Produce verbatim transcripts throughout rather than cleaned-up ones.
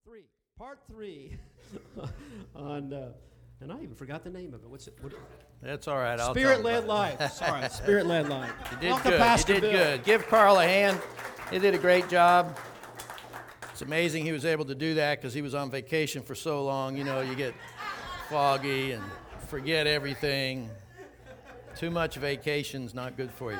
Three, part three on, uh, and I even forgot the name of it. What's it? What, That's all right. I'll Spirit-led life. Sorry, Spirit-led life. You did Welcome, good. Pastor You did Bill. good. Give Carl a hand. He did a great job. It's amazing he was able to do that because he was on vacation for so long. You know, you get foggy and forget everything. Too much vacation's not good for you.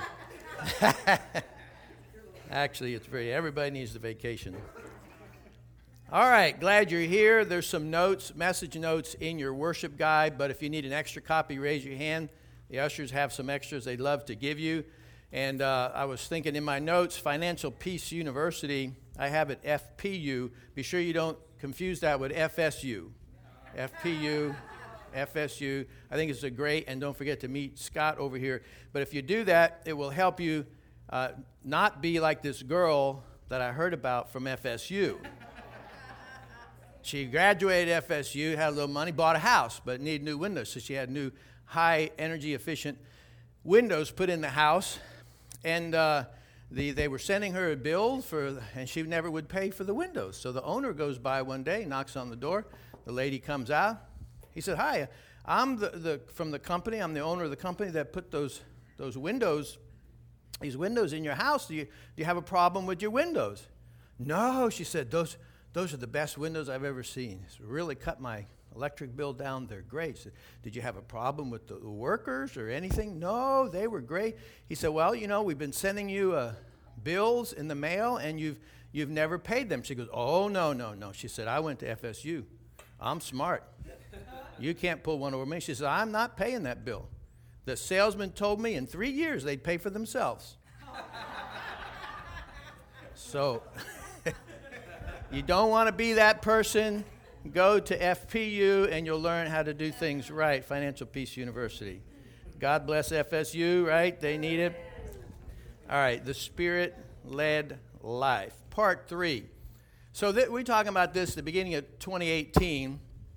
Actually, it's very, everybody needs the vacation. All right, glad you're here. There's some notes, message notes in your worship guide, but if you need an extra copy, raise your hand. The ushers have some extras they'd love to give you. And uh, I was thinking in my notes, Financial Peace University, I have it F P U. Be sure you don't confuse that with F S U. F P U, F S U. I think it's a great, and don't forget to meet Scott over here. But if you do that, it will help you uh, not be like this girl that I heard about from F S U. She graduated F S U, had a little money, bought a house, but needed new windows. So she had new high energy efficient windows put in the house. And uh, the, they were sending her a bill, for, and she never would pay for the windows. So the owner goes by one day, knocks on the door. The lady comes out. He said, "Hi, I'm the, the from the company. I'm the owner of the company that put those those windows, these windows in your house. Do you, do you have a problem with your windows?" "No," she said, those those are the best windows I've ever seen. It's really cut my electric bill down. They're great." Said, "Did you have a problem with the workers or anything?" "No, they were great." He said, "Well, you know, we've been sending you uh, bills in the mail, and you've you've never paid them." She goes, "Oh, no, no, no." She said, "I went to F S U. I'm smart. You can't pull one over me." She said, "I'm not paying that bill. The salesman told me in three years they'd pay for themselves." So you don't want to be that person. Go to F P U and you'll learn how to do things right. Financial Peace University. God bless F S U, right? They need it. All right, the Spirit-led life. Part three. So th- we're talking about this at the beginning of twenty eighteen.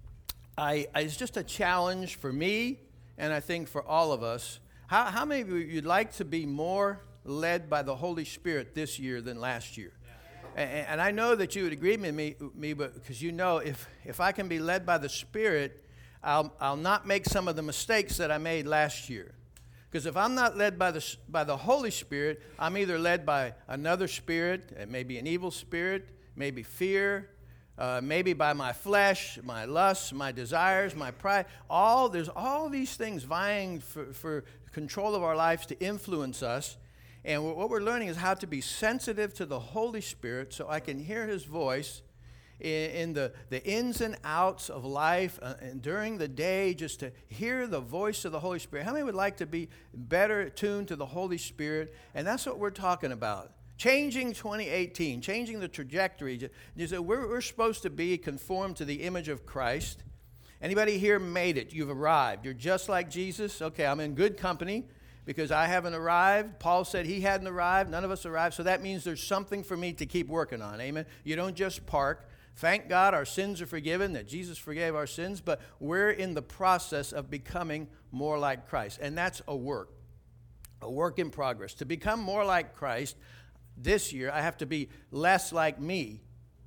I, I, it's just a challenge for me, and I think for all of us. How, how many of you you'd like to be more led by the Holy Spirit this year than last year? And, and I know that you would agree with me, me but because you know if, if I can be led by the Spirit, I'll, I'll not make some of the mistakes that I made last year. Because if I'm not led by the, by the Holy Spirit, I'm either led by another spirit, it may be an evil spirit, maybe fear, uh, maybe by my flesh, my lusts, my desires, my pride. All There's all these things vying for, for control of our lives to influence us. And what we're learning is how to be sensitive to the Holy Spirit so I can hear His voice in, in the, the ins and outs of life uh, and during the day, just to hear the voice of the Holy Spirit. How many would like to be better tuned to the Holy Spirit? And that's what we're talking about. Changing twenty eighteen, changing the trajectory. We're, we're supposed to be conformed to the image of Christ. Anybody here made it? You've arrived. You're just like Jesus? Okay, I'm in good company. Because I haven't arrived. Paul said he hadn't arrived. None of us arrived. So that means there's something for me to keep working on. Amen. You don't just park. Thank God our sins are forgiven, that Jesus forgave our sins. But we're in the process of becoming more like Christ. And that's a work. A work in progress. To become more like Christ this year, I have to be less like me.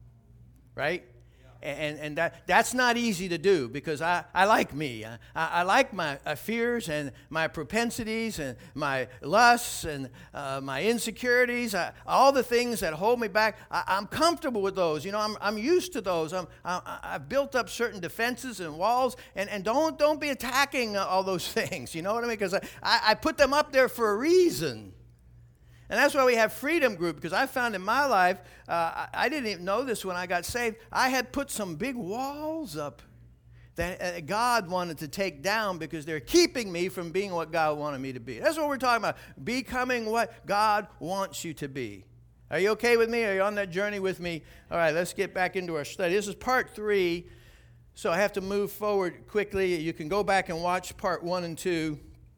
Right? And and that that's not easy to do because I, I like me. I, I like my uh, fears and my propensities and my lusts and uh, my insecurities, I, all the things that hold me back. I, I'm comfortable with those. You know, I'm I'm used to those. I'm I, I've built up certain defenses and walls. And, and don't don't be attacking all those things. You know what I mean? Because I, I, I put them up there for a reason. And that's why we have Freedom Group, because I found in my life, uh, I, I didn't even know this when I got saved, I had put some big walls up that uh, God wanted to take down because they're keeping me from being what God wanted me to be. That's what we're talking about, becoming what God wants you to be. Are you okay with me? Are you on that journey with me? All right, let's get back into our study. This is part three, so I have to move forward quickly. You can go back and watch part one and two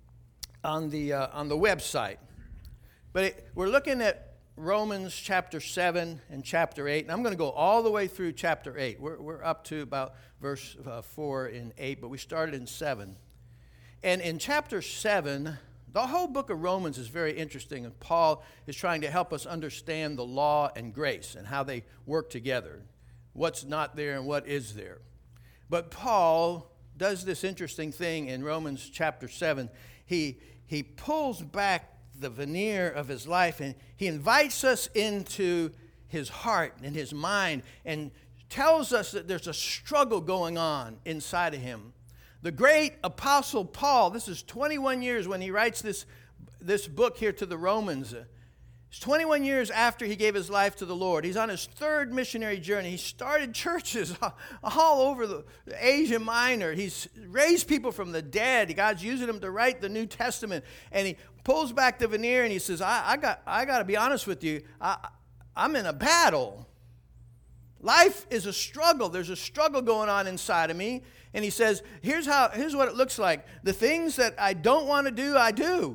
on the uh, on the website. But it, we're looking at Romans chapter seven and chapter eight. And I'm going to go all the way through chapter eight. We're, we're up to about verse uh, four and eight, but we started in seven. And in chapter seven, the whole book of Romans is very interesting. And Paul is trying to help us understand the law and grace and how they work together. what's not there and what is there. But Paul does this interesting thing in Romans chapter seven. He, he pulls back the veneer of his life, and he invites us into his heart and his mind and tells us that there's a struggle going on inside of him. The great apostle Paul, this is twenty-one years when he writes this, this book here to the Romans. It's twenty-one years after he gave his life to the Lord. He's on his third missionary journey. He started churches all over the Asia Minor. He's raised people from the dead. God's using him to write the New Testament. And he pulls back the veneer and he says, I, I got I got to be honest with you. I, I'm in a battle. Life is a struggle. There's a struggle going on inside of me. And he says, here's how. Here's what it looks like. The things that I don't want to do, I do.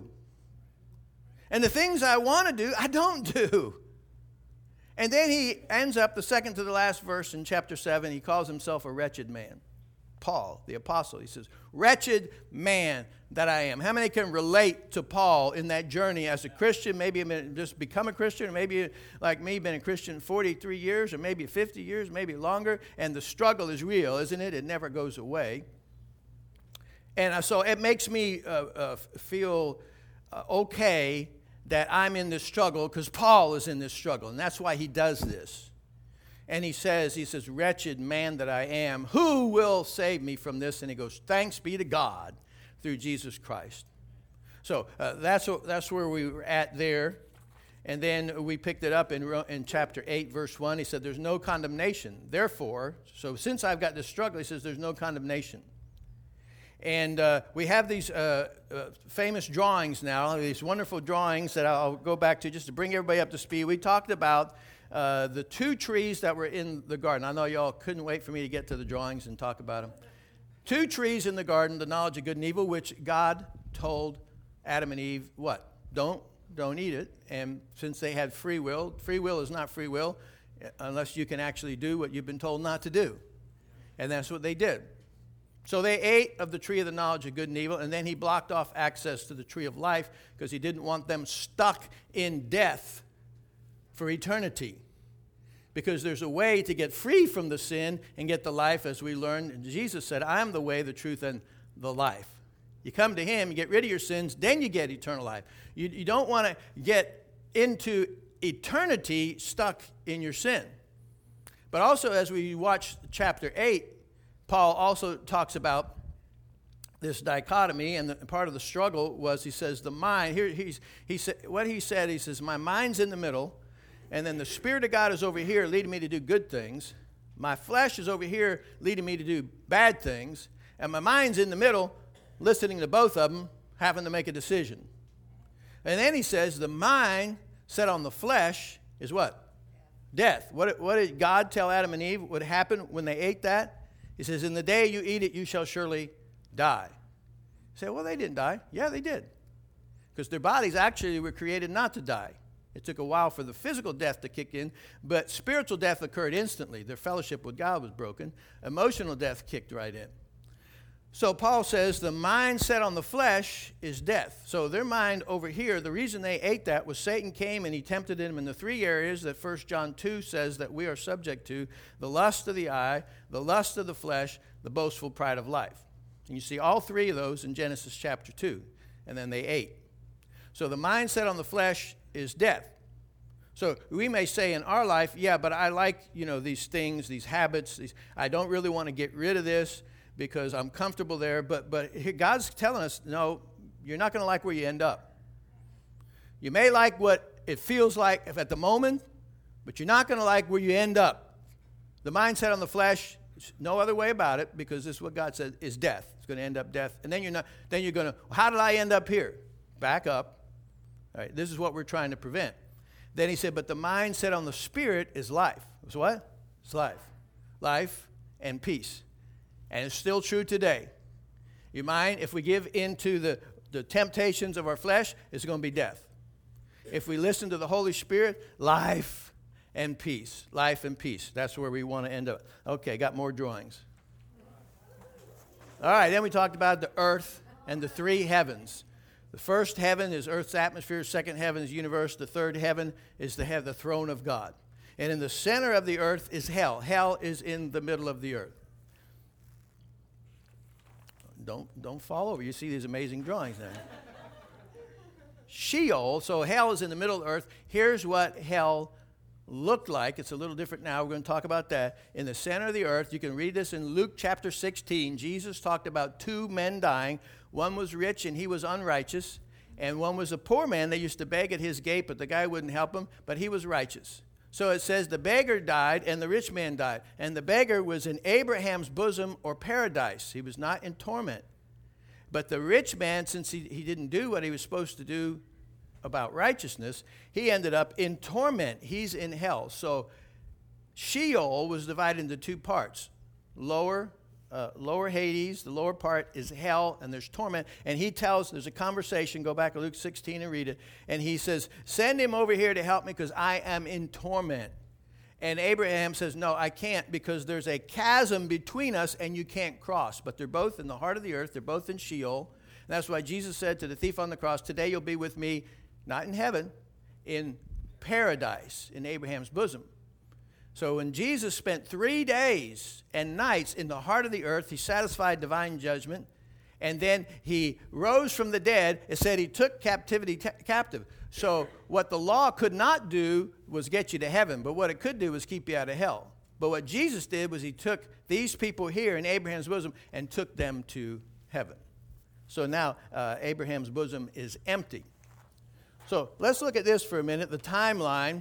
And the things I want to do, I don't do. And then he ends up, the second to the last verse in chapter seven, he calls himself a wretched man. Paul, the apostle, he says, wretched man that I am. How many can relate to Paul in that journey as a Christian? Maybe just become a Christian, or maybe like me, been a Christian forty-three years, or maybe fifty years, maybe longer, and the struggle is real, isn't it? It never goes away. And so it makes me uh, uh, feel uh, okay that I'm in this struggle because Paul is in this struggle, and that's why he does this. And he says, he says, wretched man that I am, who will save me from this? And he goes, thanks be to God through Jesus Christ. So uh, that's, that's where we were at there. And then we picked it up in, in chapter eight, verse one. He said, there's no condemnation. Therefore, so since I've got this struggle, he says, there's no condemnation. And uh, we have these uh, uh, famous drawings now, these wonderful drawings that I'll go back to just to bring everybody up to speed. We talked about uh, the two trees that were in the garden. I know y'all couldn't wait for me to get to the drawings and talk about them. Two trees in the garden, the knowledge of good and evil, which God told Adam and Eve, what? Don't, don't eat it. And since they had free will, free will is not free will unless you can actually do what you've been told not to do. And that's what they did. So they ate of the tree of the knowledge of good and evil, and then he blocked off access to the tree of life because he didn't want them stuck in death for eternity. Because there's a way to get free from the sin and get the life, as we learned. Jesus said, I am the way, the truth, and the life. You come to him, you get rid of your sins, then you get eternal life. You, you don't want to get into eternity stuck in your sin. But also, as we watch chapter eight, Paul also talks about this dichotomy, and the, part of the struggle was, he says, the mind, here he's, he said, what he said, he says, my mind's in the middle, and then the Spirit of God is over here leading me to do good things. My flesh is over here leading me to do bad things, and my mind's in the middle, listening to both of them, having to make a decision. And then he says, the mind set on the flesh is what? Death. What, what did God tell Adam and Eve would happen when they ate that? He says, in the day you eat it, you shall surely die. You say, well, they didn't die. Yeah, they did. Because their bodies actually were created not to die. It took a while for the physical death to kick in, but spiritual death occurred instantly. Their fellowship with God was broken. Emotional death kicked right in. So Paul says the mind set on the flesh is death. So their mind over here, the reason they ate that was Satan came and he tempted them in the three areas that First John two says that we are subject to: the lust of the eye, the lust of the flesh, the boastful pride of life. And you see all three of those in Genesis chapter two. And then they ate. So the mind set on the flesh is death. So we may say in our life, yeah, but I like, you know, these things, these habits. These, I don't really want to get rid of this because I'm comfortable there. But but here God's telling us, no, you're not going to like where you end up. You may like what it feels like if at the moment, but you're not going to like where you end up. The mindset on the flesh, no other way about it, because this is what God said is death. It's going to end up death. And then you're not. Then you're going to, how did I end up here? Back up. All right, this is what we're trying to prevent. Then he said, but the mindset on the Spirit is life. It's what? It's life. Life and peace. And it's still true today. Your mind, if we give into the, the temptations of our flesh, it's going to be death. If we listen to the Holy Spirit, life and peace. Life and peace. That's where we want to end up. Okay, got more drawings. All right, then we talked about the earth and the three heavens. The first heaven is earth's atmosphere. Second heaven is universe. The third heaven is the, the throne of God. And in the center of the earth is hell. Hell is in the middle of the earth. Don't, don't fall over. You see these amazing drawings now. Sheol, so hell is in the middle of the earth. Here's what hell looked like. It's a little different now. We're going to talk about that. In the center of the earth, you can read this in Luke chapter sixteen. Jesus talked about two men dying. One was rich and he was unrighteous. And one was a poor man. They used to beg at his gate, but the guy wouldn't help him, but he was righteous. So it says the beggar died and the rich man died. And the beggar was in Abraham's bosom or paradise. He was not in torment. But the rich man, since he, he didn't do what he was supposed to do about righteousness, he ended up in torment. He's in hell. So Sheol was divided into two parts. Lower, uh, lower Hades, the lower part is hell, and there's torment. And he tells, there's a conversation, go back to Luke sixteen and read it. And he says, send him over here to help me because I am in torment. And Abraham says, no, I can't because there's a chasm between us and you can't cross. But they're both in the heart of the earth. They're both in Sheol. And that's why Jesus said to the thief on the cross, today you'll be with me, not in heaven, in paradise, in Abraham's bosom. So when Jesus spent three days and nights in the heart of the earth, he satisfied divine judgment. And then he rose from the dead. It said he took captivity t- captive. So what the law could not do was get you to heaven, but what it could do was keep you out of hell. But what Jesus did was he took these people here in Abraham's bosom and took them to heaven. So now uh, Abraham's bosom is empty. So let's look at this for a minute, the timeline.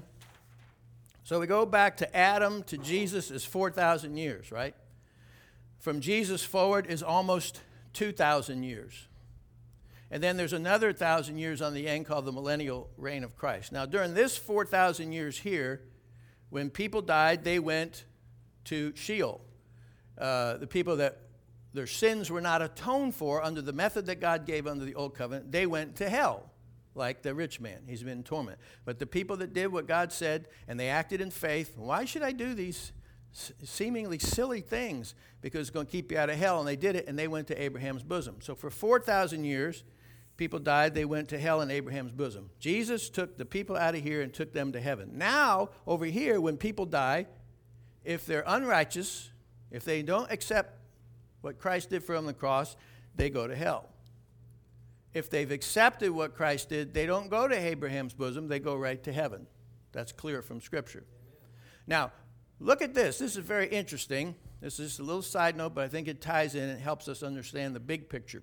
So we go back to Adam to Jesus is four thousand years, right? From Jesus forward is almost two thousand years. And then there's another one thousand years on the end called the millennial reign of Christ. Now, during this four thousand years here, when people died, they went to Sheol. Uh, the people that their sins were not atoned for under the method that God gave under the Old Covenant, they went to hell, like the rich man. He's been in torment. But the people that did what God said, and they acted in faith, why should I do these seemingly silly things? Because it's going to keep you out of hell. And they did it, and they went to Abraham's bosom. So for four thousand years, people died. They went to hell in Abraham's bosom. Jesus took the people out of here and took them to heaven. Now, over here, when people die, if they're unrighteous, if they don't accept what Christ did for them on the cross, they go to hell. If they've accepted what Christ did, they don't go to Abraham's bosom. They go right to heaven. That's clear from Scripture. Now, look at this. This is very interesting. This is just a little side note, but I think it ties in and helps us understand the big picture.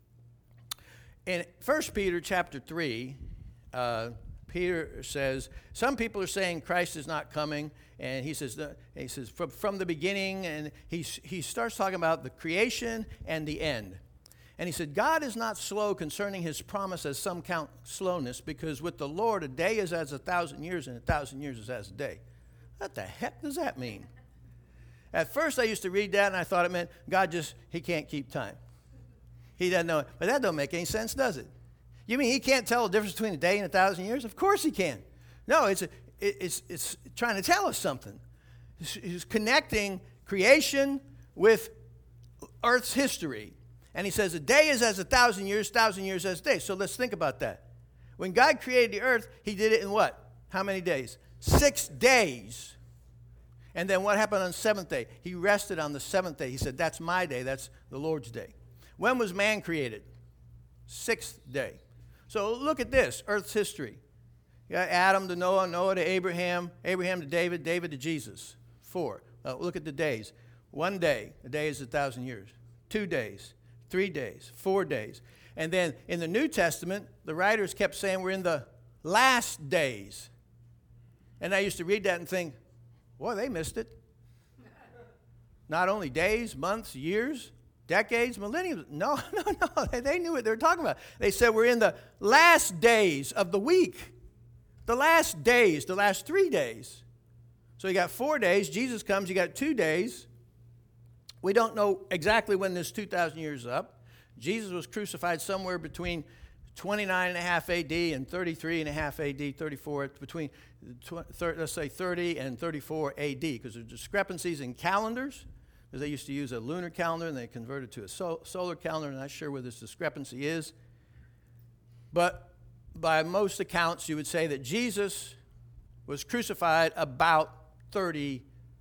In First Peter chapter three, uh, Peter says, some people are saying Christ is not coming, and he says, the, he says from, from the beginning, and he, he starts talking about the creation and the end. And he said, God is not slow concerning his promise as some count slowness, because with the Lord a day is as a thousand years, and a thousand years is as a day. What the heck does that mean? At first I used to read that, and I thought it meant God just, he can't keep time. He doesn't know it. But that don't make any sense, does it? You mean he can't tell the difference between a day and a thousand years? Of course he can. No, it's, a, it's, it's trying to tell us something. He's connecting creation with Earth's history. And he says a day is as a thousand years, thousand years as a day. So let's think about that. When God created the earth, he did it in what? How many days? Six days. And then what happened on the seventh day? He rested on the seventh day. He said, that's my day. That's the Lord's day. When was man created? Sixth day. So look at this, Earth's history. You got Adam to Noah, Noah to Abraham, Abraham to David, David to Jesus. Four. Uh, look at the days. One day, a day is a thousand years. Two days, three days, four days. And then in the New Testament, the writers kept saying we're in the last days. And I used to read that and think, boy, they missed it. Not only days, months, years, decades, millenniums. No, no, no. They, they knew what they were talking about. They said we're in the last days of the week. The last days, the last three days. So you got four days. Jesus comes, you got two days. We don't know exactly when this two thousand years is up. Jesus was crucified somewhere between twenty-nine and a half A D and thirty-three and a half A D, thirty-four, between, let's say, thirty and thirty-four A D, because there's discrepancies in calendars, because they used to use a lunar calendar and they converted to a sol- solar calendar, and I'm not sure where this discrepancy is. But by most accounts, you would say that Jesus was crucified about thirty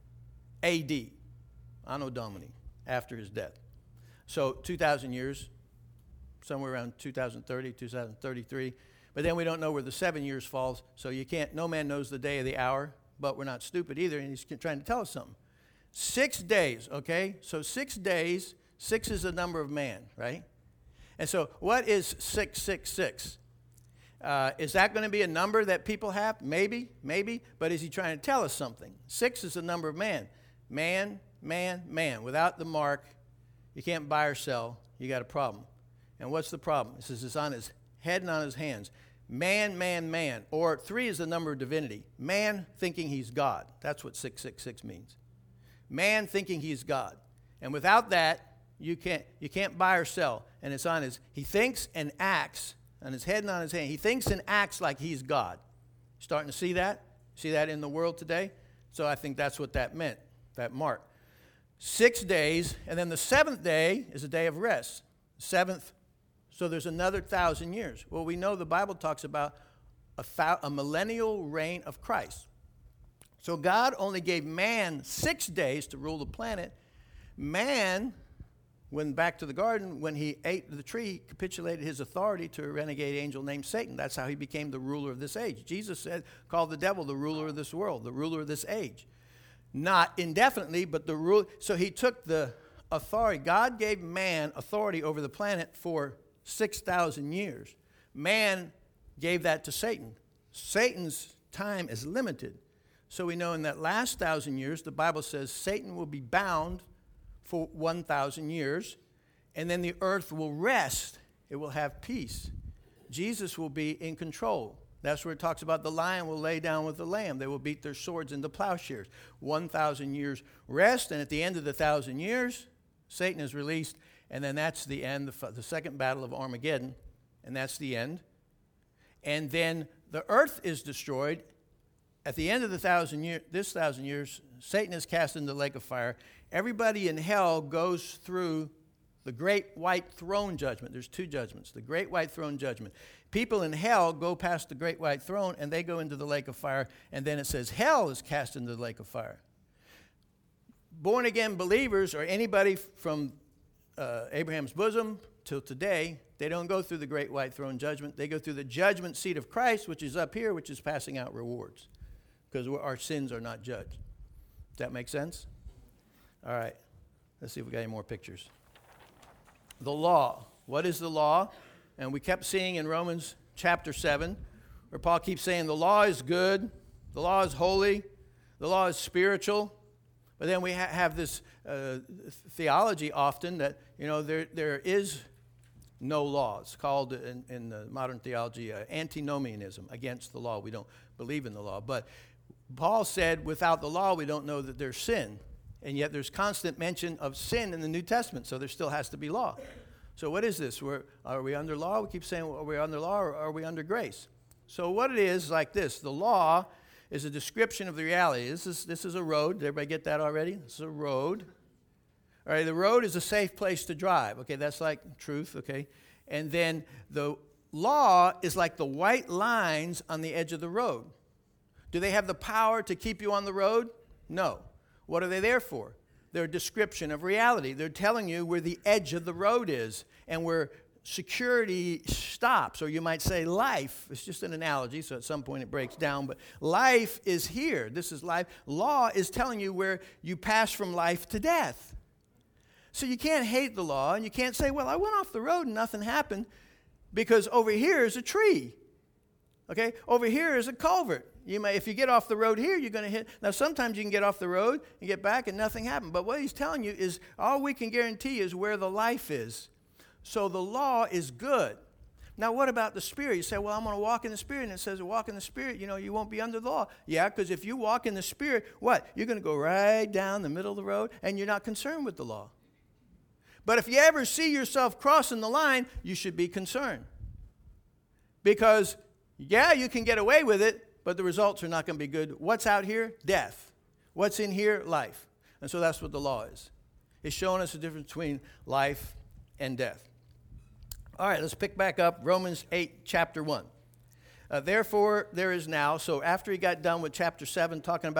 A D, Anno Domini, after his death. So two thousand years, somewhere around two thousand thirty, two thousand thirty-three. But then we don't know where the seven years falls, so you can't, no man knows the day or the hour, but we're not stupid either, and he's trying to tell us something. Six days, okay? So six days, six is the number of man, right? And so what is six six six? Uh, is that going to be a number that people have? Maybe, maybe, but is he trying to tell us something? Six is the number of man. Man, man, man. Without the mark, you can't buy or sell. You got a problem. And what's the problem? It says it's on his head and on his hands. Man, man, man. Or three is the number of divinity. Man thinking he's God. That's what six six six means. Man thinking he's God. And without that, you can't you can't buy or sell. And it's on his, he thinks and acts on his head and on his hand. He thinks and acts like he's God. Starting to see that? See that in the world today? So I think that's what that meant, that mark. Six days, and then the seventh day is a day of rest. Seventh, so there's another thousand years. Well, we know the Bible talks about a, thou, a millennial reign of Christ. So God only gave man six days to rule the planet. Man, when back to the garden, when he ate the tree, he capitulated his authority to a renegade angel named Satan. That's how he became the ruler of this age. Jesus said, called the devil the ruler of this world, the ruler of this age. Not indefinitely, but the rule. So he took the authority. God gave man authority over the planet for six thousand years. Man gave that to Satan. Satan's time is limited. So we know in that last thousand years, the Bible says Satan will be bound for one thousand years, and then the earth will rest. It will have peace. Jesus will be in control. That's where it talks about the lion will lay down with the lamb. They will beat their swords into plowshares. one thousand years rest, and at the end of the thousand years, Satan is released, and then that's the end, the, the second battle of Armageddon, and that's the end. And then the earth is destroyed. At the end of the thousand year, this thousand years, Satan is cast into the lake of fire. Everybody in hell goes through the great white throne judgment. There's two judgments. The great white throne judgment. People in hell go past the great white throne, and they go into the lake of fire, and then it says hell is cast into the lake of fire. Born-again believers, or anybody from uh, Abraham's bosom till today, they don't go through the great white throne judgment. They go through the judgment seat of Christ, which is up here, which is passing out rewards, because our sins are not judged. Does that make sense? All right. Let's see if we got any more pictures. The law. What is the law? And we kept seeing in Romans chapter seven, where Paul keeps saying the law is good, the law is holy, the law is spiritual. But then we ha- have this uh, theology often that, you know, there there is no law. It's called in, in the modern theology uh, antinomianism, against the law. We don't believe in the law. But Paul said without the law we don't know that there's sin. And yet there's constant mention of sin in the New Testament, so there still has to be law. So what is this? We're, are we under law? We keep saying, are we under law or are we under grace? So what it is like this. The law is a description of the reality. This is, this is a road. Did everybody get that already? This is a road. All right, the road is a safe place to drive. Okay, that's like truth, okay? And then the law is like the white lines on the edge of the road. Do they have the power to keep you on the road? No. What are they there for? They're a description of reality. They're telling you where the edge of the road is and where security stops, or you might say life. It's just an analogy, so at some point it breaks down, but life is here. This is life. Law is telling you where you pass from life to death. So you can't hate the law, and you can't say, well, I went off the road and nothing happened, because over here is a tree. Okay? Over here is a culvert. You may, if you get off the road here, you're going to hit. Now, sometimes you can get off the road and get back and nothing happened. But what he's telling you is all we can guarantee is where the life is. So the law is good. Now, what about the Spirit? You say, well, I'm going to walk in the Spirit. And it says, walk in the Spirit, you know, you won't be under the law. Yeah, because if you walk in the Spirit, what? You're going to go right down the middle of the road, and you're not concerned with the law. But if you ever see yourself crossing the line, you should be concerned. Because, yeah, you can get away with it, but the results are not going to be good. What's out here? Death. What's in here? Life. And so that's what the law is. It's showing us the difference between life and death. All right, let's pick back up Romans eight, chapter one. Uh, Therefore, there is now, so after he got done with chapter seven, talking about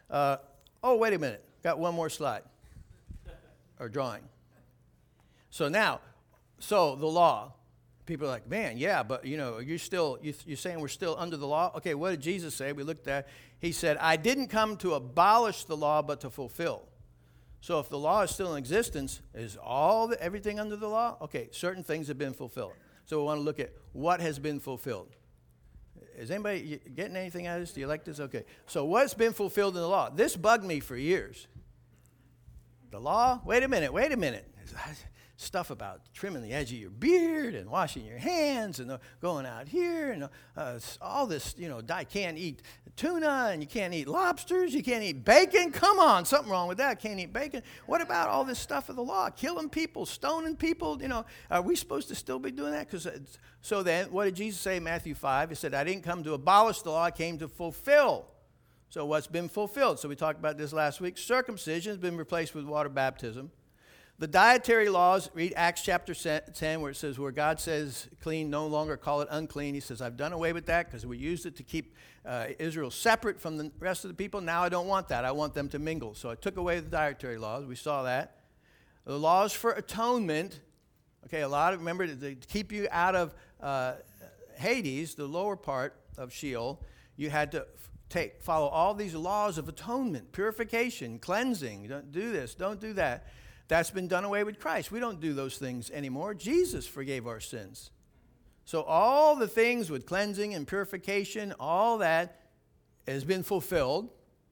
Uh, oh, wait a minute. Got one more slide or drawing. So now, so the law. People are like, man, yeah, but, you know, you're still, you, you're saying we're still under the law? Okay, what did Jesus say? We looked at, he said, I didn't come to abolish the law, but to fulfill. So if the law is still in existence, is all the, everything under the law? Okay, certain things have been fulfilled. So we want to look at what has been fulfilled. Is anybody getting anything out of this? Do you like this? Okay. So what's been fulfilled in the law? This bugged me for years. The law? Wait a minute, wait a minute. Stuff about trimming the edge of your beard and washing your hands and uh, going out here and uh, all this, you know, you can't eat tuna and you can't eat lobsters, you can't eat bacon. Come on, something wrong with that. Can't eat bacon. What about all this stuff of the law? Killing people, stoning people, you know, are we supposed to still be doing that? Because so then, what did Jesus say in Matthew five? He said, I didn't come to abolish the law, I came to fulfill. So what's been fulfilled? So we talked about this last week. Circumcision has been replaced with water baptism. The dietary laws, read Acts chapter ten, where it says, where God says clean, no longer call it unclean. He says, I've done away with that because we used it to keep uh, Israel separate from the rest of the people. Now I don't want that. I want them to mingle. So I took away the dietary laws. We saw that. The laws for atonement, okay, a lot of, remember, to keep you out of uh, Hades, the lower part of Sheol, you had to take, follow all these laws of atonement, purification, cleansing. Don't do this, don't do that. That's been done away with Christ. We don't do those things anymore. Jesus forgave our sins. So all the things with cleansing and purification, all that has been fulfilled.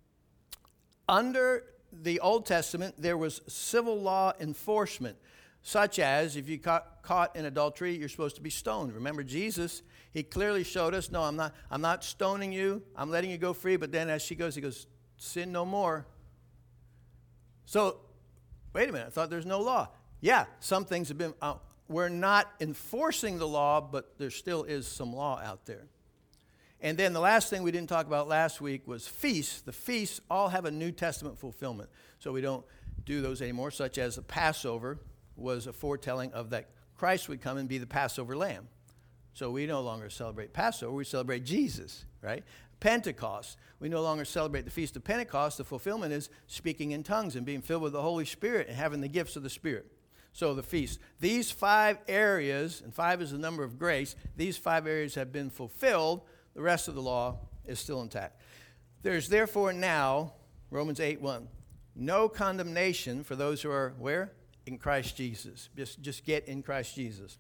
Under the Old Testament, there was civil law enforcement, such as if you caught, caught in adultery, you're supposed to be stoned. Remember Jesus, he clearly showed us, no, I'm not, I'm not stoning you. I'm letting you go free. But then as she goes, he goes, sin no more. So, wait a minute, I thought there's no law. Yeah, some things have been, uh, we're not enforcing the law, but there still is some law out there. And then the last thing we didn't talk about last week was feasts. The feasts all have a New Testament fulfillment. So we don't do those anymore, such as the Passover was a foretelling of that Christ would come and be the Passover lamb. So we no longer celebrate Passover, we celebrate Jesus, right? Pentecost. We no longer celebrate the Feast of Pentecost. The fulfillment is speaking in tongues and being filled with the Holy Spirit and having the gifts of the Spirit. So the feast. These five areas, and five is the number of grace, these five areas have been fulfilled. The rest of the law is still intact. There's therefore now, Romans eight one, no condemnation for those who are where? In Christ Jesus. Just, just get in Christ Jesus.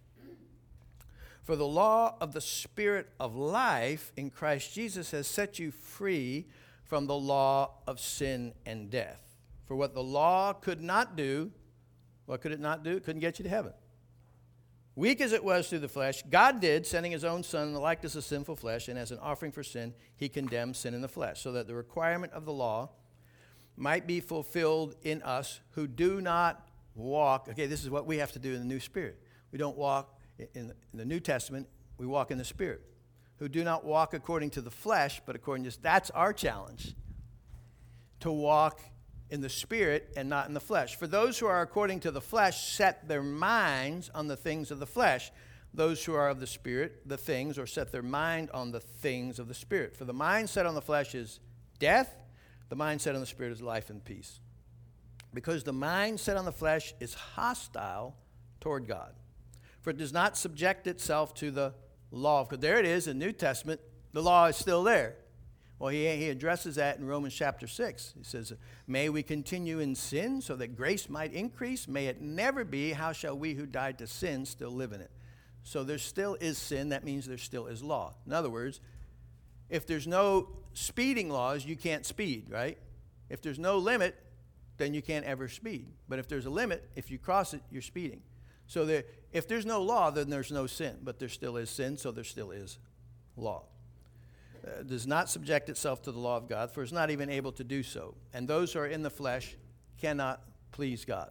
For the law of the Spirit of life in Christ Jesus has set you free from the law of sin and death. For what the law could not do, what could it not do? It couldn't get you to heaven. Weak as it was through the flesh, God did, sending his own Son in the likeness of sinful flesh, and as an offering for sin, he condemned sin in the flesh, so that the requirement of the law might be fulfilled in us who do not walk. Okay, this is what we have to do in the new spirit. We don't walk in the, in the New Testament, we walk in the Spirit. Who do not walk according to the flesh, but according to, that's our challenge. To walk in the Spirit and not in the flesh. For those who are according to the flesh set their minds on the things of the flesh. Those who are of the Spirit, the things, or set their mind on the things of the Spirit. For the mind set on the flesh is death. The mind set on the Spirit is life and peace. Because the mind set on the flesh is hostile toward God. For it does not subject itself to the law of God. There it is in the New Testament. The law is still there. Well, he, he addresses that in Romans chapter six. He says, may we continue in sin so that grace might increase? May it never be. How shall we who died to sin still live in it? So there still is sin. That means there still is law. In other words, if there's no speeding laws, you can't speed, right? If there's no limit, then you can't ever speed. But if there's a limit, if you cross it, you're speeding. So there, if there's no law, then there's no sin. But there still is sin, so there still is law. Uh, does not subject itself to the law of God, for it's not even able to do so. And those who are in the flesh cannot please God.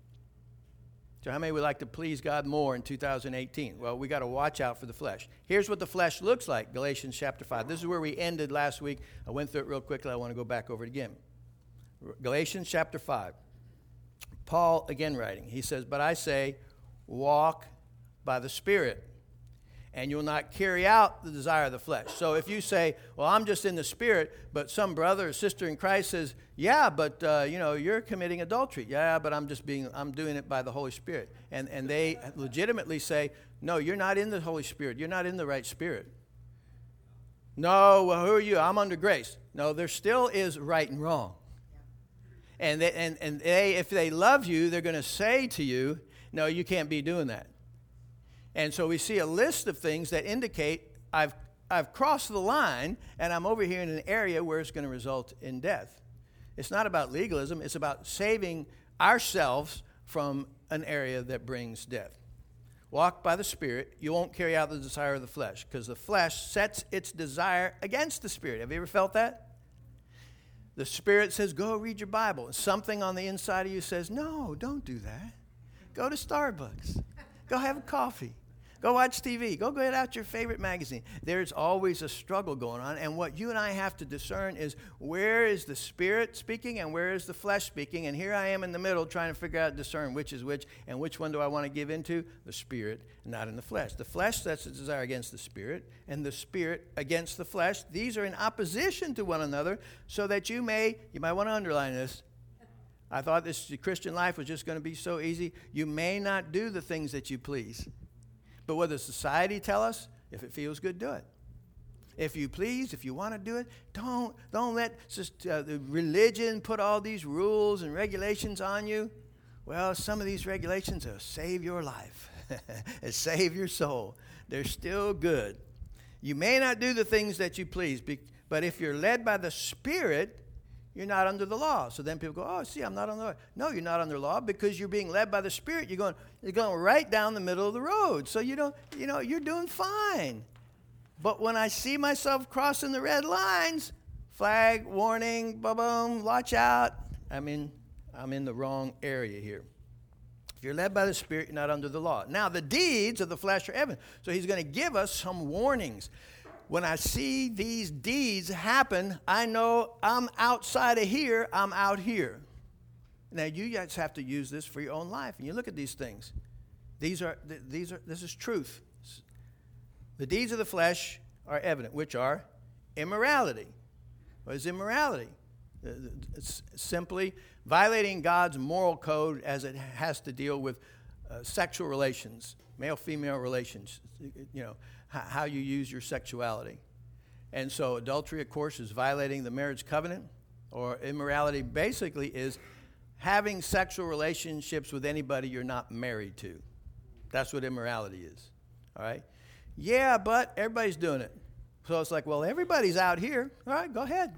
So how many would like to please God more in two thousand eighteen? Well, we got to watch out for the flesh. Here's what the flesh looks like, Galatians chapter five. This is where we ended last week. I went through it real quickly. I want to go back over it again. Galatians chapter five. Paul again writing. He says, but I say, walk by the Spirit, and you'll not carry out the desire of the flesh. So if you say, well, I'm just in the Spirit, but some brother or sister in Christ says, yeah, but, uh, you know, you're committing adultery. Yeah, but I'm just being, I'm doing it by the Holy Spirit. And, and they legitimately say, no, you're not in the Holy Spirit. You're not in the right spirit. No, well, who are you? I'm under grace. No, there still is right and wrong. And they, and, and they, if they love you, they're going to say to you, no, you can't be doing that. And so we see a list of things that indicate I've, I've crossed the line and I'm over here in an area where it's going to result in death. It's not about legalism. It's about saving ourselves from an area that brings death. Walk by the Spirit. You won't carry out the desire of the flesh because the flesh sets its desire against the Spirit. Have you ever felt that? The Spirit says, go read your Bible. And something on the inside of you says, no, don't do that. Go to Starbucks. Go have a coffee. Go watch T V. Go get out your favorite magazine. There's always a struggle going on. And what you and I have to discern is where is the Spirit speaking and where is the flesh speaking. And here I am in the middle trying to figure out, discern which is which and which one do I want to give into? The Spirit, not in the flesh. The flesh sets its desire against the Spirit and the Spirit against the flesh. These are in opposition to one another so that you may, you might want to underline this. I thought this Christian life was just going to be so easy. You may not do the things that you please. But what does society tell us? If it feels good, do it. If you please, if you want to do it, don't, don't let just, uh, the religion put all these rules and regulations on you. Well, some of these regulations will save your life and save your soul. They're still good. You may not do the things that you please, but if you're led by the Spirit, you're not under the law. So then people go, oh, see, I'm not under the law. No, you're not under law because you're being led by the Spirit. You're going, you're going right down the middle of the road. So you don't, you know, you're doing fine. But when I see myself crossing the red lines, flag, warning, boom, watch out. I mean, I'm in the wrong area here. If you're led by the Spirit, you're not under the law. Now, the deeds of the flesh are evident. So he's going to give us some warnings. When I see these deeds happen, I know I'm outside of here, I'm out here. Now, you guys have to use this for your own life. And you look at these things. These are, these are, this is truth. The deeds of the flesh are evident, which are immorality. What is immorality? It's simply violating God's moral code as it has to deal with uh, sexual relations, male-female relations, you know, how you use your sexuality. And so adultery, of course, is violating the marriage covenant, or immorality basically is having sexual relationships with anybody you're not married to. That's what immorality is, all right? Yeah, but everybody's doing it. So it's like, well, everybody's out here. All right, go ahead.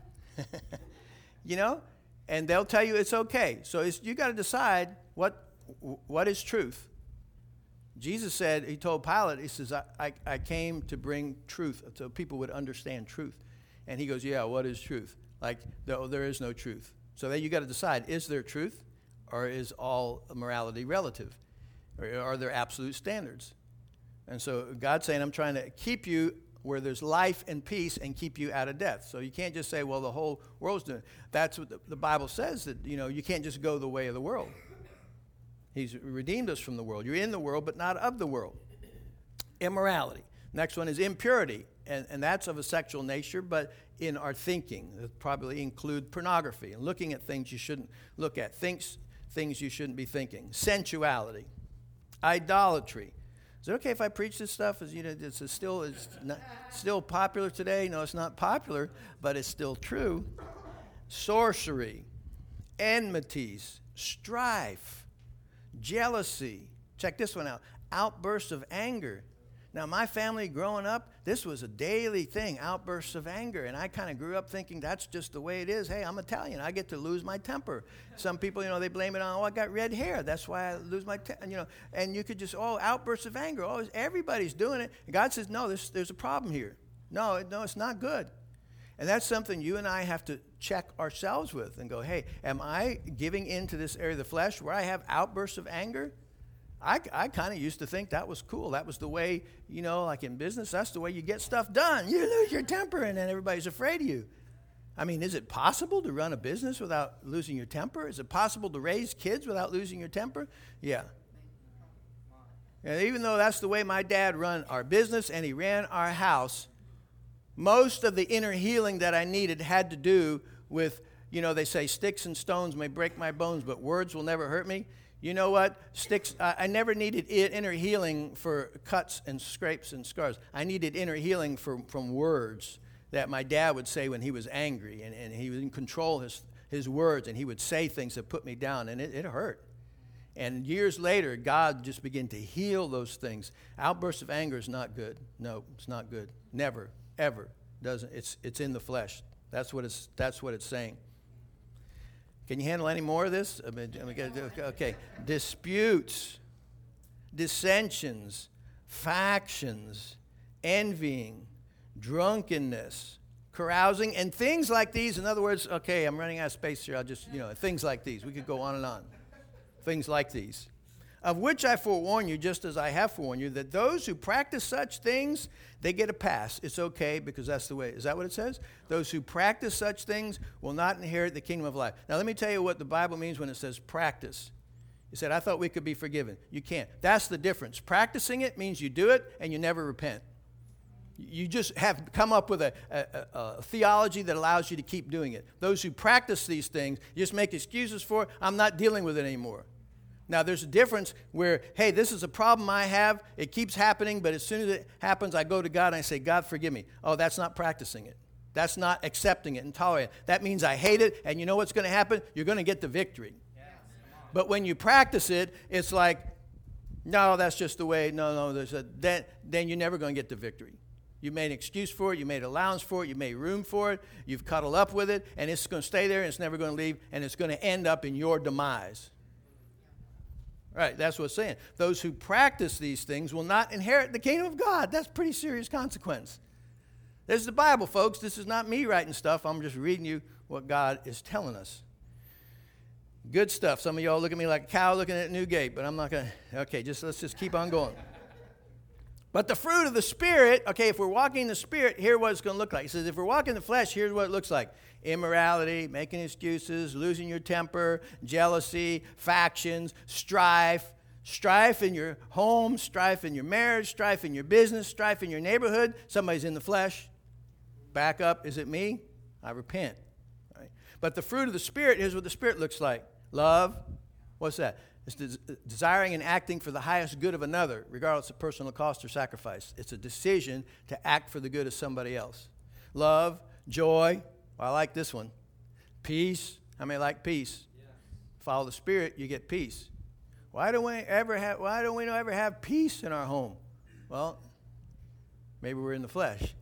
You know? And they'll tell you it's okay. So it's, you got to decide what what is truth. Jesus said, he told Pilate, he says, I, I, I came to bring truth so people would understand truth. And he goes, yeah, what is truth? Like, no, there is no truth. So then you got to decide, is there truth or is all morality relative? Or are there absolute standards? And so God's saying, I'm trying to keep you where there's life and peace and keep you out of death. So you can't just say, well, the whole world's doing it. That's what the, the Bible says, that, you know, you can't just go the way of the world. He's redeemed us from the world. You're in the world, but not of the world. Immorality. Next one is impurity, and, and that's of a sexual nature, but in our thinking. That probably include pornography and looking at things you shouldn't look at, thinks, things you shouldn't be thinking. Sensuality. Idolatry. Is it okay if I preach this stuff? Is, you know, it's a still, it's not, still popular today? No, it's not popular, but it's still true. Sorcery. Enmities. Strife. Jealousy. Check this one out. Outbursts of anger. Now, my family growing up, this was a daily thing, outbursts of anger. And I kind of grew up thinking that's just the way it is. Hey, I'm Italian. I get to lose my temper. Some people, you know, they blame it on, oh, I got red hair. That's why I lose my temper. You know, and you could just, oh, outbursts of anger. Oh, everybody's doing it. And God says, no, there's, there's a problem here. No, no, it's not good. And that's something you and I have to check ourselves with and go, hey, am I giving into this area of the flesh where I have outbursts of anger? I, I kind of used to think that was cool. That was the way, you know, like in business, that's the way you get stuff done. You lose your temper and then everybody's afraid of you. I mean, is it possible to run a business without losing your temper? Is it possible to raise kids without losing your temper? Yeah. And even though that's the way my dad ran our business and he ran our house, most of the inner healing that I needed had to do with, you know, they say sticks and stones may break my bones, but words will never hurt me. You know what? Sticks. I, I never needed inner healing for cuts and scrapes and scars. I needed inner healing for, from words that my dad would say when he was angry, and, and he would control his, his words, and he would say things that put me down, and it, it hurt. And years later, God just began to heal those things. Outbursts of anger is not good. No, it's not good. Never, ever doesn't. It's it's in the flesh. That's what it's that's what it's saying. Can you handle any more of this? I mean, okay. Disputes, dissensions, factions, envying, drunkenness, carousing, and things like these. In other words, okay, I'm running out of space here. I'll just, you know, things like these. We could go on and on. Things like these, of which I forewarn you, just as I have forewarned you, that those who practice such things, they get a pass. It's okay because that's the way. Is that what it says? Those who practice such things will not inherit the kingdom of life. Now, let me tell you what the Bible means when it says practice. He said, I thought we could be forgiven. You can't. That's the difference. Practicing it means you do it and you never repent. You just have come up with a, a, a theology that allows you to keep doing it. Those who practice these things, you just make excuses for it. I'm not dealing with it anymore. Now, there's a difference where, hey, this is a problem I have. It keeps happening, but as soon as it happens, I go to God and I say, God, forgive me. Oh, that's not practicing it. That's not accepting it and tolerating it. That means I hate it, and you know what's going to happen? You're going to get the victory. Yes. But when you practice it, it's like, no, that's just the way. No, no, there's a, then, then you're never going to get the victory. You made an excuse for it. You made allowance for it. You made room for it. You've cuddled up with it, and it's going to stay there, and it's never going to leave, and it's going to end up in your demise. Right, that's what it's saying. Those who practice these things will not inherit the kingdom of God. That's pretty serious consequence. This is the Bible, folks. This is not me writing stuff. I'm just reading you what God is telling us. Good stuff. Some of y'all look at me like a cow looking at Newgate, but I'm not going to. Okay, just let's just keep on going. But the fruit of the Spirit, okay, if we're walking in the Spirit, here's what it's going to look like. He says, if we're walking in the flesh, here's what it looks like. Immorality, making excuses, losing your temper, jealousy, factions, strife, strife in your home, strife in your marriage, strife in your business, strife in your neighborhood. Somebody's in the flesh. Back up. Is it me? I repent. Right? But the fruit of the Spirit, here's what the Spirit looks like. Love. What's that? It's des- desiring and acting for the highest good of another, regardless of personal cost or sacrifice. It's a decision to act for the good of somebody else. Love, joy. Well, I like this one. Peace. How many like peace? Yeah. Follow the Spirit, you get peace. Why don't we ever have? Why don't we ever have peace in our home? Well, maybe we're in the flesh.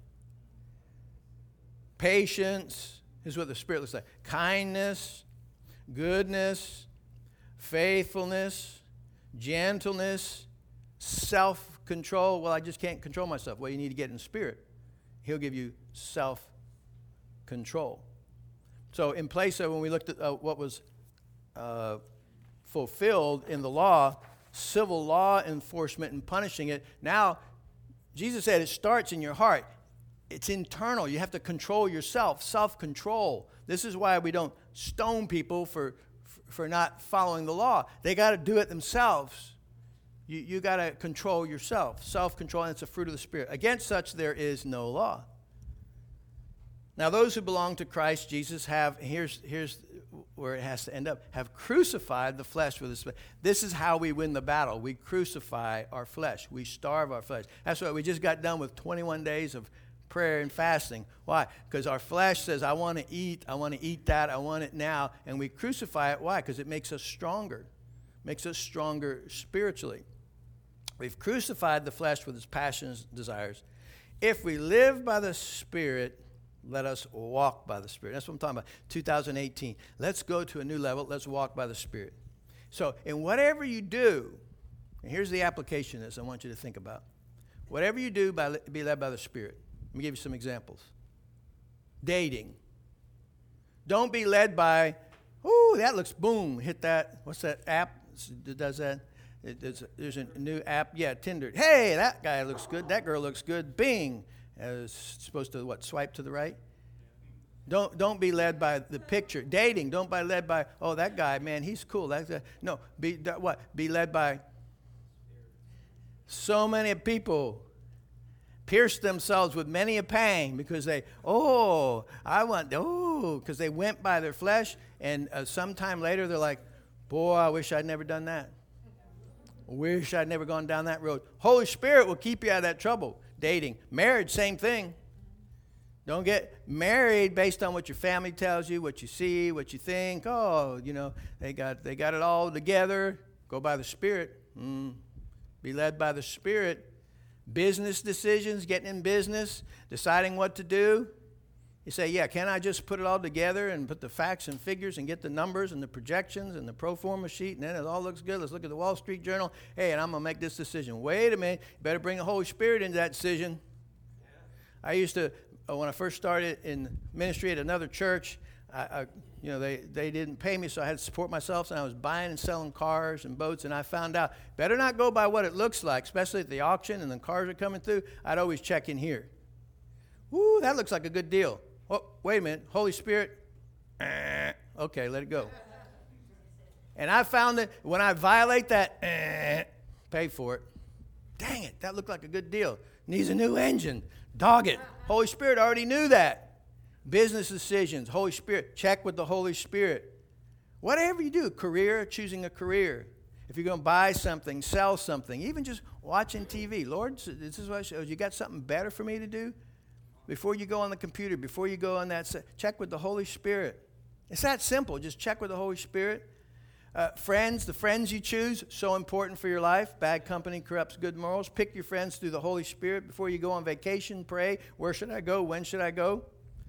Patience. Here's what the Spirit looks like. Kindness, goodness, faithfulness, gentleness, self-control. Well, I just can't control myself. Well, you need to get in the Spirit. He'll give you self-control. So in place of when we looked at uh, what was uh, fulfilled in the law, civil law enforcement and punishing it, now Jesus said it starts in your heart. It's internal. You have to control yourself, self-control. This is why we don't stone people for for not following the law. They got to do it themselves. You you got to control yourself. Self-control, and it's a fruit of the Spirit. Against such there is no law. Now those who belong to Christ Jesus have, here's here's where it has to end up, have crucified the flesh with the Spirit. This is how we win the battle. We crucify our flesh. We starve our flesh. That's why we just got done with twenty-one days of prayer and fasting. Why? Because our flesh says, I want to eat, I want to eat that, I want it now. And we crucify it. Why? Because it makes us stronger. Makes us stronger spiritually. We've crucified the flesh with its passions, desires. If we live by the Spirit, let us walk by the Spirit. That's what I'm talking about. two thousand eighteen. Let's go to a new level. Let's walk by the Spirit. So in whatever you do, and here's the application of this I want you to think about. Whatever you do, by, be led by the Spirit. Let me give you some examples. Dating. Don't be led by, oh, that looks, boom, hit that. What's that app that does that? It, there's, a, there's a new app. Yeah, Tinder. Hey, that guy looks good. That girl looks good. Bing. Uh, it's supposed to, what, swipe to the right? Don't don't be led by the picture. Dating. Don't be led by, oh, that guy, man, he's cool. That's a, no, be what? Be led by So many people pierce themselves with many a pang because they, oh, I want, oh, because they went by their flesh, and uh, sometime later they're like, boy, I wish I'd never done that. I wish I'd never gone down that road. Holy Spirit will keep you out of that trouble. Dating. Marriage, same thing. Don't get married based on what your family tells you, what you see, what you think. Oh, you know, they got they got it all together. Go by the Spirit. Mm. Be led by the Spirit. Business decisions, getting in business, deciding what to do. You say, yeah, can't I just put it all together and put the facts and figures and get the numbers and the projections and the pro forma sheet, and then it all looks good. Let's look at the Wall Street Journal. Hey, and I'm going to make this decision. Wait a minute. You better bring the Holy Spirit into that decision. Yeah. I used to, when I first started in ministry at another church, I, I, you know, they, they didn't pay me, so I had to support myself, and I was buying and selling cars and boats, and I found out, better not go by what it looks like, especially at the auction and the cars are coming through. I'd always check in here. Ooh, that looks like a good deal. Oh, wait a minute, Holy Spirit, eh, okay, let it go. And I found that when I violate that, eh, pay for it. Dang it, that looked like a good deal. Needs a new engine. Dog it. Holy Spirit already knew that. Business decisions, Holy Spirit, check with the Holy Spirit. Whatever you do, career, choosing a career. If you're going to buy something, sell something, even just watching T V. Lord, this is what I show. You got something better for me to do? Before you go on the computer, before you go on that, check with the Holy Spirit. It's that simple. Just check with the Holy Spirit. Uh, friends, the friends you choose, so important for your life. Bad company corrupts good morals. Pick your friends through the Holy Spirit. Before you go on vacation, pray. Where should I go? When should I go?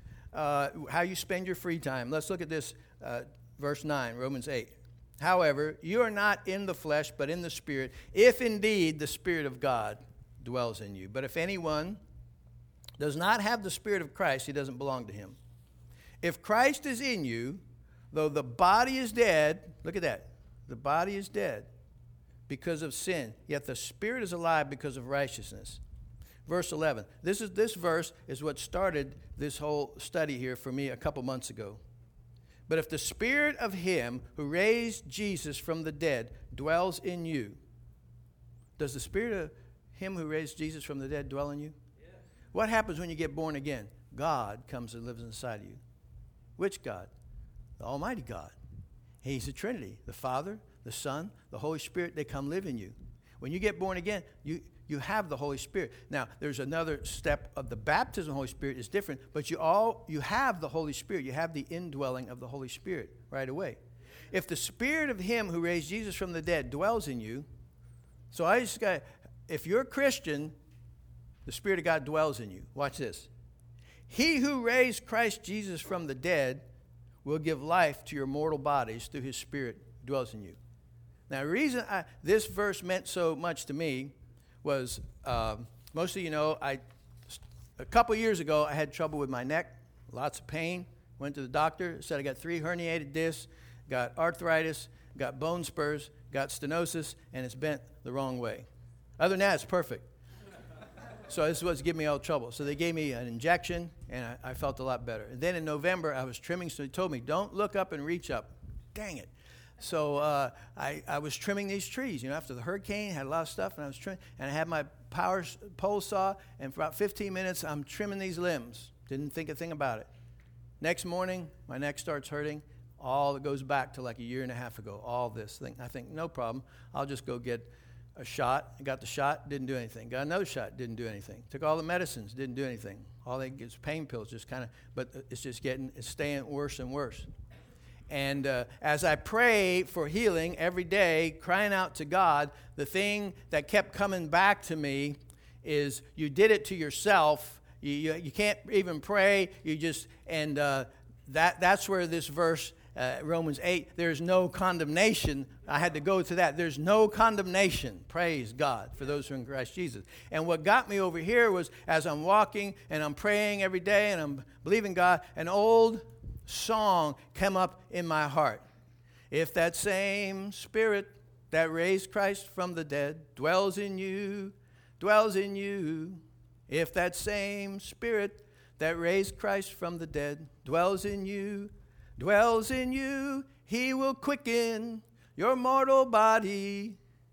Uh, how you spend your free time. Let's look at this, uh, verse nine, Romans eight. However, you are not in the flesh, but in the Spirit, if indeed the Spirit of God dwells in you. But if anyone does not have the Spirit of Christ, he doesn't belong to him. If Christ is in you, though the body is dead, look at that, the body is dead because of sin, yet the Spirit is alive because of righteousness. Verse eleven. This is this verse is what started this whole study here for me a couple months ago. But if the Spirit of him who raised Jesus from the dead dwells in you, does the Spirit of him who raised Jesus from the dead dwell in you? What happens when you get born again? God comes and lives inside of you. Which God? The Almighty God. He's the Trinity. The Father, the Son, the Holy Spirit, they come live in you. When you get born again, you, you have the Holy Spirit. Now, there's another step of the baptism of the Holy Spirit is different, but you all you have the Holy Spirit. You have the indwelling of the Holy Spirit right away. If the Spirit of him who raised Jesus from the dead dwells in you, so I just got, if you're a Christian, the Spirit of God dwells in you. Watch this. He who raised Christ Jesus from the dead will give life to your mortal bodies through his Spirit who dwells in you. Now, the reason I, this verse meant so much to me was, uh, most of you know, I, a couple years ago, I had trouble with my neck, lots of pain. Went to the doctor, said I got three herniated discs, got arthritis, got bone spurs, got stenosis, and it's bent the wrong way. Other than that, it's perfect. So this was giving me all trouble. So they gave me an injection, and I, I felt a lot better. And then in November, I was trimming, so they told me, don't look up and reach up. Dang it. So uh, I, I was trimming these trees. You know, after the hurricane, had a lot of stuff, and I was trimming. And I had my power pole saw, and for about fifteen minutes, I'm trimming these limbs. Didn't think a thing about it. Next morning, my neck starts hurting. All it goes back to like a year and a half ago, all this thing. I think, no problem. I'll just go get a shot. I got the shot, didn't do anything. Got another shot, didn't do anything. Took all the medicines, didn't do anything. All they get is pain pills, just kind of, but it's just getting, it's staying worse and worse. And uh, as I pray for healing every day, crying out to God, the thing that kept coming back to me is you did it to yourself. You, you, you can't even pray. You just, and uh, that that's where this verse, Uh, Romans eight, there's no condemnation. I had to go to that. There's no condemnation, praise God, for those who are in Christ Jesus. And what got me over here was as I'm walking and I'm praying every day and I'm believing God, an old song came up in my heart. If that same Spirit that raised Christ from the dead dwells in you, dwells in you. If that same Spirit that raised Christ from the dead dwells in you, dwells in you, he will quicken your mortal body.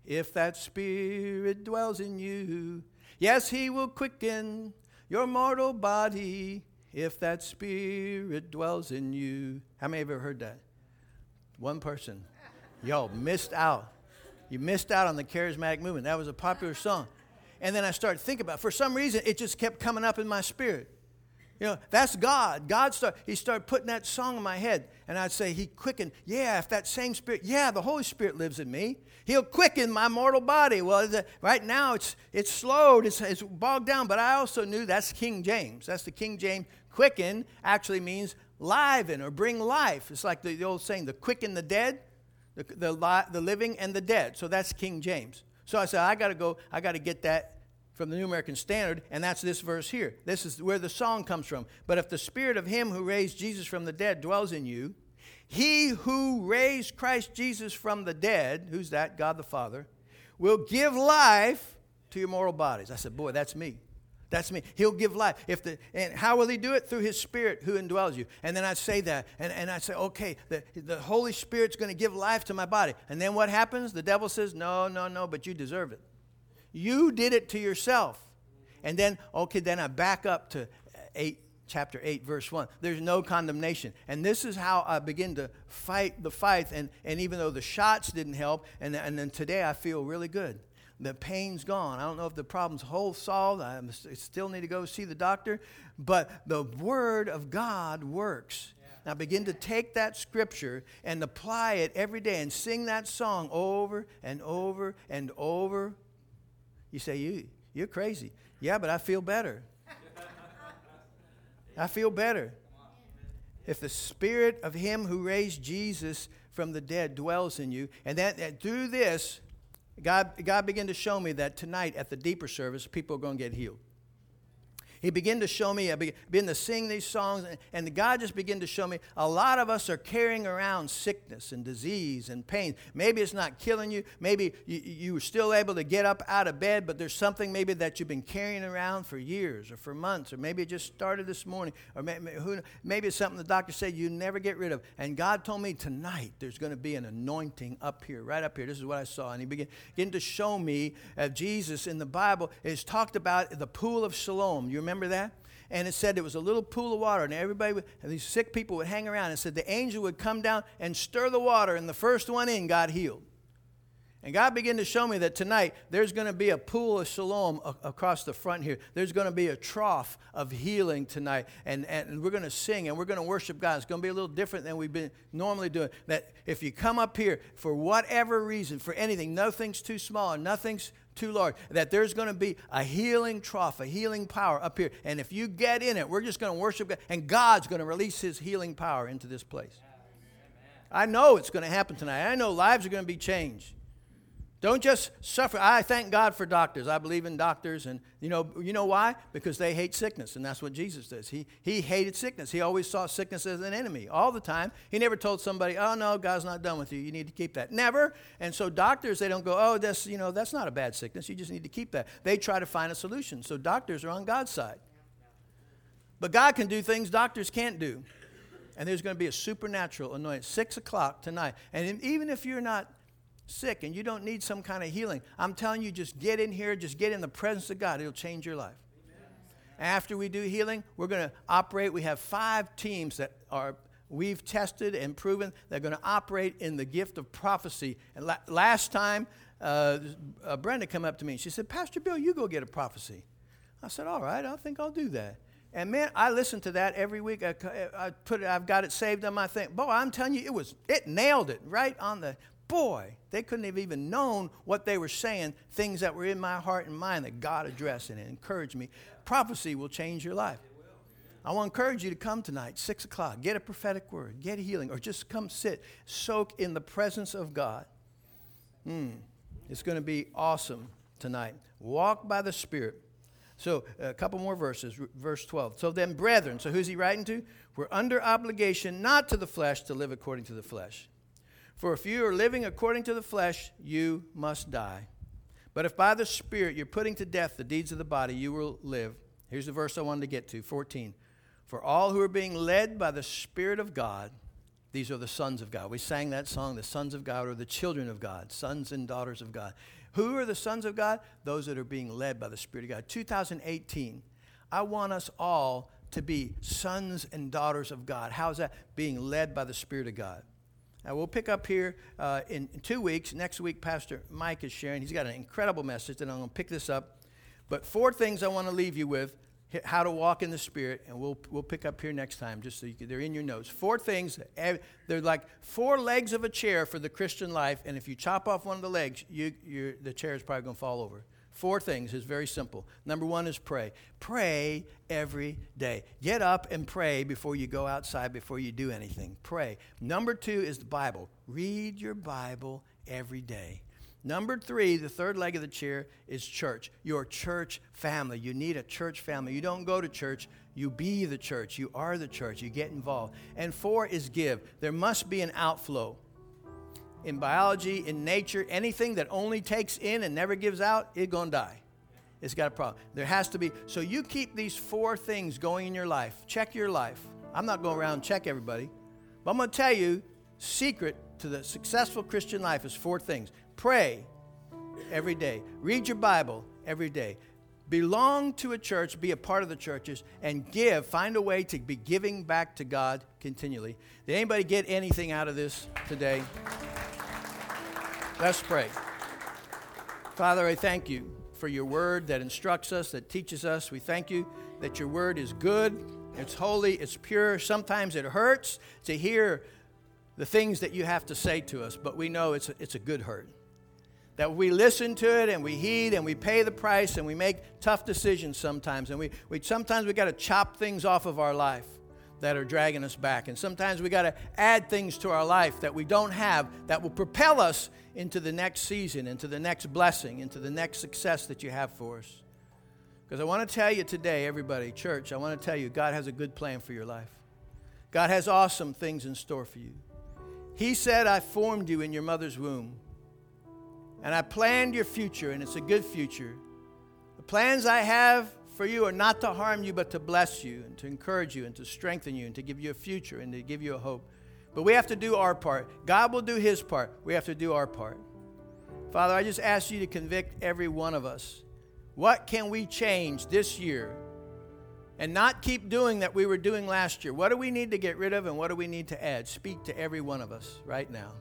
if that Spirit dwells in you. Yes, he will quicken your mortal body if that Spirit dwells in you. How many have ever heard that? One person. Y'all missed out. You missed out on the charismatic movement. That was a popular song. And then I started thinking about it. For some reason, it just kept coming up in my spirit. You know, that's God. God start, he started putting that song in my head. And I'd say, he quickened. Yeah, if that same Spirit, yeah, the Holy Spirit lives in me. He'll quicken my mortal body. Well, the, right now it's it's slowed, it's, it's bogged down. But I also knew that's King James. That's the King James. Quicken actually means liven or bring life. It's like the, the old saying, the quick and the dead, the, the, li, the living and the dead. So that's King James. So I said, I got to go, I got to get that from the New American Standard, and that's this verse here. This is where the song comes from. But if the Spirit of him who raised Jesus from the dead dwells in you, he who raised Christ Jesus from the dead, who's that? God the Father, will give life to your mortal bodies. I said, boy, that's me. That's me. He'll give life. If the and how will he do it? Through his Spirit who indwells you. And then I'd say that. And, and I'd say, okay, the, the Holy Spirit's going to give life to my body. And then what happens? The devil says, no, no, no, but you deserve it. You did it to yourself. And then, okay, then I back up to eight, chapter eight, verse one. There's no condemnation. And this is how I begin to fight the fight. And, and even though the shots didn't help, and, and then today I feel really good. The pain's gone. I don't know if the problem's whole solved. I still need to go see the doctor. But the Word of God works. Yeah. Now begin to take that scripture and apply it every day and sing that song over and over and over. You say, you, you're crazy. Yeah, but I feel better. I feel better. If the Spirit of him who raised Jesus from the dead dwells in you, and that, that through this, God, God began to show me that tonight at the deeper service, people are going to get healed. He began to show me, I began to sing these songs, and God just began to show me a lot of us are carrying around sickness and disease and pain. Maybe it's not killing you. Maybe you, you were still able to get up out of bed, but there's something maybe that you've been carrying around for years or for months, or maybe it just started this morning, or maybe, who, maybe it's something the doctor said you never get rid of. And God told me tonight there's going to be an anointing up here, right up here. This is what I saw. And he began, began to show me uh, Jesus in the Bible is talked about the pool of Siloam. You remember Remember that? And it said it was a little pool of water, and everybody, would, and these sick people would hang around. And it said the angel would come down and stir the water, and the first one in got healed. And God began to show me that tonight there's going to be a pool of Siloam a- across the front here. There's going to be a trough of healing tonight, and, and we're going to sing and we're going to worship God. It's going to be a little different than we've been normally doing. That if you come up here for whatever reason, for anything, nothing's too small and nothing's too large, that there's going to be a healing trough, a healing power up here. And if you get in it, we're just going to worship God, and God's going to release his healing power into this place. I know it's going to happen tonight. I know lives are going to be changed. Don't just suffer. I thank God for doctors. I believe in doctors. And you know, you know why? Because they hate sickness. And that's what Jesus does. He, he hated sickness. He always saw sickness as an enemy all the time. He never told somebody, oh, no, God's not done with you. You need to keep that. Never. And so doctors, they don't go, oh, that's, you know, that's not a bad sickness. You just need to keep that. They try to find a solution. So doctors are on God's side. But God can do things doctors can't do. And there's going to be a supernatural anointing. Six o'clock tonight. And even if you're not sick and you don't need some kind of healing, I'm telling you, just get in here, just get in the presence of God. It'll change your life. Amen. After we do healing, we're going to operate. We have five teams that are we've tested and proven they're going to operate in the gift of prophecy. And la- last time, uh, uh, Brenda came up to me and she said, Pastor Bill, you go get a prophecy. I said, all right, I think I'll do that. And man, I listen to that every week. I, I put it, I've got it saved on my thing. Boy, I'm telling you, it was it nailed it right on the. Boy, they couldn't have even known what they were saying, things that were in my heart and mind that God addressed and encouraged me. Prophecy will change your life. I want to encourage you to come tonight, six o'clock. Get a prophetic word, get healing, or just come sit, soak in the presence of God. Mm, it's going to be awesome tonight. Walk by the Spirit. So a couple more verses, verse twelve. So then, brethren, so who's he writing to? We're under obligation not to the flesh to live according to the flesh. For if you are living according to the flesh, you must die. But if by the Spirit you're putting to death the deeds of the body, you will live. Here's the verse I wanted to get to, fourteen. For all who are being led by the Spirit of God These are the sons of God. We sang that song, the sons of God, or the children of God, sons and daughters of God. Who are the sons of God? Those that are being led by the Spirit of God. two thousand eighteen, I want us all to be sons and daughters of God. How's that? Being led by the Spirit of God. Now, we'll pick up here uh, in, in two weeks. Next week, Pastor Mike is sharing. He's got an incredible message, and I'm going to pick this up. But four things I want to leave you with, how to walk in the Spirit, and we'll we'll pick up here next time, just so you can, they're in your notes. Four things, they're like four legs of a chair for the Christian life, and if you chop off one of the legs, you, you're, the chair is probably going to fall over. Four things is very simple. Number one is pray. Pray every day. Get up and pray before you go outside, before you do anything. Pray. Number two is the Bible. Read your Bible every day. Number three, the third leg of the chair, is church. Your church family. You need a church family. You don't go to church. You be the church. You are the church. You get involved. And four is give. There must be an outflow. In biology, in nature, anything that only takes in and never gives out, it's going to die. It's got a problem. There has to be. So you keep these four things going in your life. Check your life. I'm not going around and check everybody. But I'm going to tell you, secret to the successful Christian life is four things. Pray every day. Read your Bible every day. Belong to a church, be a part of the churches, and give. Find a way to be giving back to God continually. Did anybody get anything out of this today? Let's pray. Father, I thank you for your word that instructs us, that teaches us. We thank you that your word is good, it's holy, it's pure. Sometimes it hurts to hear the things that you have to say to us, but we know it's a, it's a good hurt. That we listen to it and we heed and we pay the price and we make tough decisions sometimes. And we, we sometimes we got to chop things off of our life that are dragging us back. And sometimes we got to add things to our life that we don't have that will propel us into the next season, into the next blessing, into the next success that you have for us. Because I want to tell you today, everybody, church, I want to tell you, God has a good plan for your life. God has awesome things in store for you. He said, I formed you in your mother's womb. And I planned your future, and it's a good future. The plans I have for you are not to harm you, but to bless you, and to encourage you, and to strengthen you, and to give you a future, and to give you a hope. But we have to do our part. God will do his part. We have to do our part. Father, I just ask you to convict every one of us. What can we change this year and not keep doing that we were doing last year? What do we need to get rid of, and what do we need to add? Speak to every one of us right now.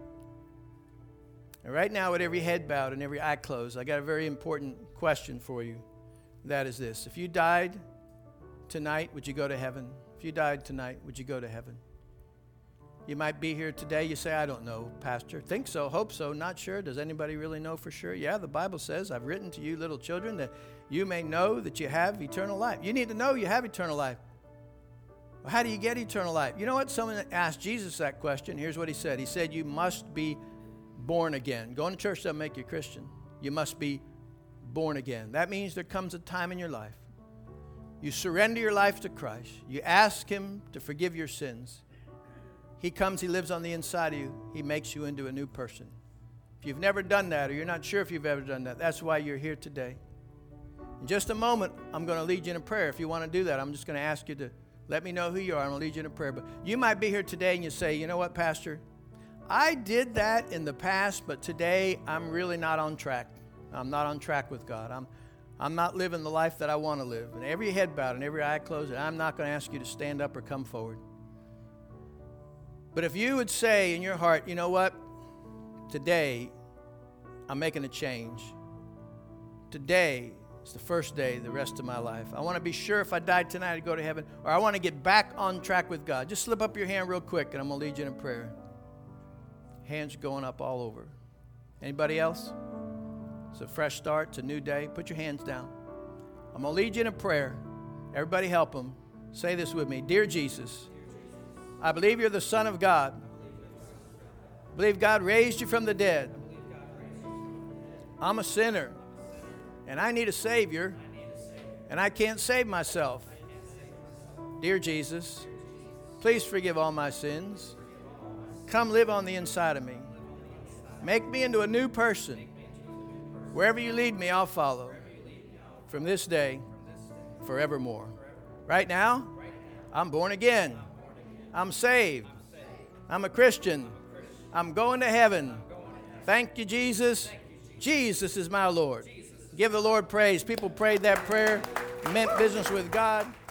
And right now, with every head bowed and every eye closed, I got a very important question for you. That is this. If you died tonight, would you go to heaven? If you died tonight, would you go to heaven? You might be here today. You say, I don't know, Pastor. Think so, hope so, not sure. Does anybody really know for sure? Yeah, the Bible says, I've written to you, little children, that you may know that you have eternal life. You need to know you have eternal life. Well, how do you get eternal life? You know what? Someone asked Jesus that question. Here's what he said. He said, you must be born again. Going to church doesn't make you a Christian. You must be born again. That means there comes a time in your life. You surrender your life to Christ. You ask him to forgive your sins. He comes, he lives on the inside of you. He makes you into a new person. If you've never done that, or you're not sure if you've ever done that, that's why you're here today. In just a moment, I'm going to lead you in a prayer. If you want to do that, I'm just going to ask you to let me know who you are. I'm going to lead you in a prayer. But you might be here today and you say, you know what, Pastor? I did that in the past, but today I'm really not on track. I'm not on track with God. I'm I'm not living the life that I want to live. And every head bowed and every eye closed, and I'm not going to ask you to stand up or come forward. But if you would say in your heart, you know what? Today I'm making a change. Today is the first day the rest of my life. I want to be sure if I died tonight I'd go to heaven, or I want to get back on track with God. Just slip up your hand real quick, and I'm going to lead you in a prayer. Hands going up all over. Anybody else? It's a fresh start. It's a new day. Put your hands down. I'm going to lead you in a prayer. Everybody help them. Say this with me. Dear Jesus, I believe you're the Son of God. I believe God raised you from the dead. I'm a sinner, and I need a Savior, and I can't save myself. Dear Jesus, please forgive all my sins. Come live on the inside of me. Make me into a new person. Wherever you lead me, I'll follow. From this day, forevermore. Right now, I'm born again. I'm saved. I'm a Christian. I'm going to heaven. Thank you, Jesus. Jesus is my Lord. Give the Lord praise. People prayed that prayer, meant business with God.